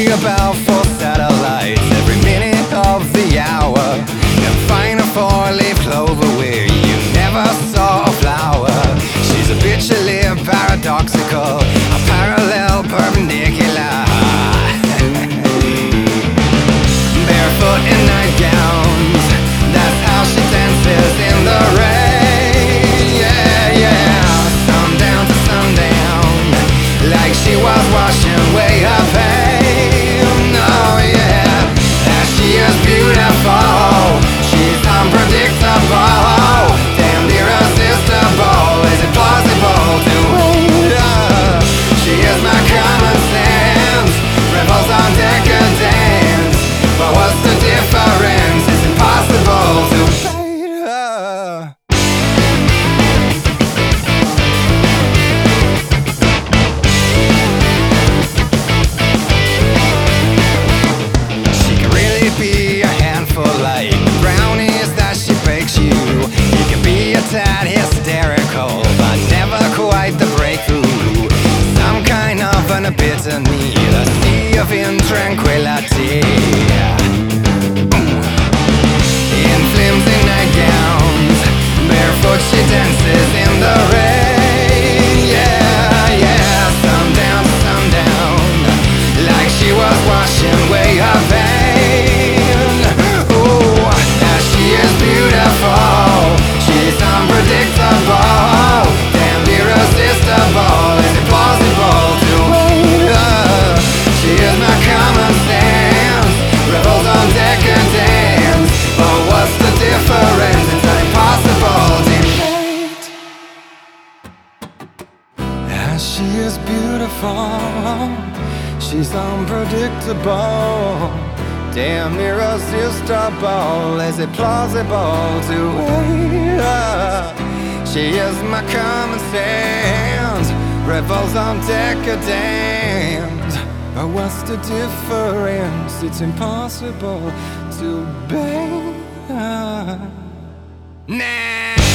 about 4 satellites every minute of the hour, and find a 4-leaf clover where you never saw a flower. She's a bitchily paradoxical, a parallel perpendicular. Barefoot in nightgowns, that's how she dances in the rain. Yeah, yeah, sundown to sundown, like she was washing away her pain. Oh yeah, that she is beautiful, she's unpredictable, damn irresistible. Is it plausible to wait her? She is my common sense, rebels on decadence. But what's the difference? It's impossible to fade her. She can really be a handful, like brownies that she bakes you. He can be a tad hysterical, but never quite the breakthrough. Some kind of an epiphany, a sea of intranquility. In flimsy nightgowns, barefoot she dances in the rain. Yeah, yeah, sundown to sundown, like she was washing away her pain. Ooh, now she is beautiful, she's unpredictable, damn irresistible. Is it plausible to wait her? She is my common sense, rebels on decadence. But what's the difference? It's impossible to hate. As she is beautiful, she's unpredictable, damn irresistible. Is it plausible to wait her? She is my common sense, rebels on decadence. But what's the difference? It's impossible to bear. Nah.